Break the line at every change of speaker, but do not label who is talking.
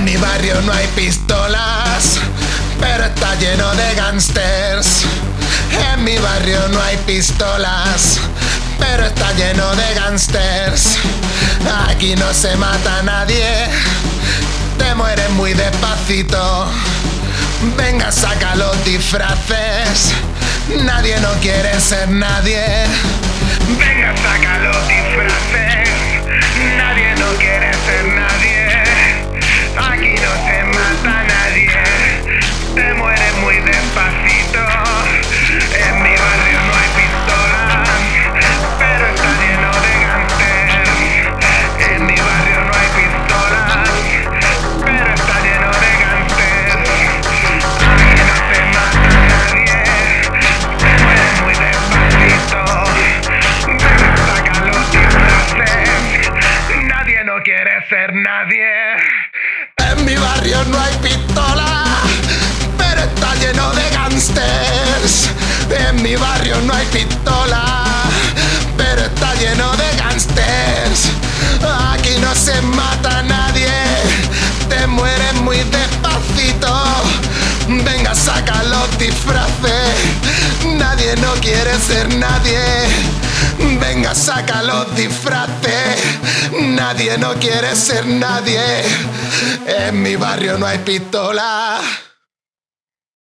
mi barrio no hay pistolas, pero está lleno de gángsters. En mi barrio no hay pistolas, pero está lleno de gángsters. Aquí no se mata a nadie, te mueres muy despacito. Venga, saca los disfraces, nadie no quiere ser nadie. Venga, saca los disfraces, nadie no quiere ser nadie. Aquí no se mata a nadie, te mueres muy despacito. En mi barrio no hay pistolas, pero está lleno de gángsters. En mi barrio no hay pistolas, pero está lleno de gángsters. Aquí no se mata a nadie, te mueres muy despacito. Venga, saca los disfraces, nadie no quiere ser nadie. En mi barrio no hay pistola, pero está lleno de gángsters. En mi barrio no hay pistola, pero está lleno de gángsters. Aquí no se mata a nadie, te mueres muy despacito. Venga, saca los disfraces, nadie no quiere ser nadie. Venga, saca los disfraces, nadie no quiere ser nadie. En mi barrio no hay pistola.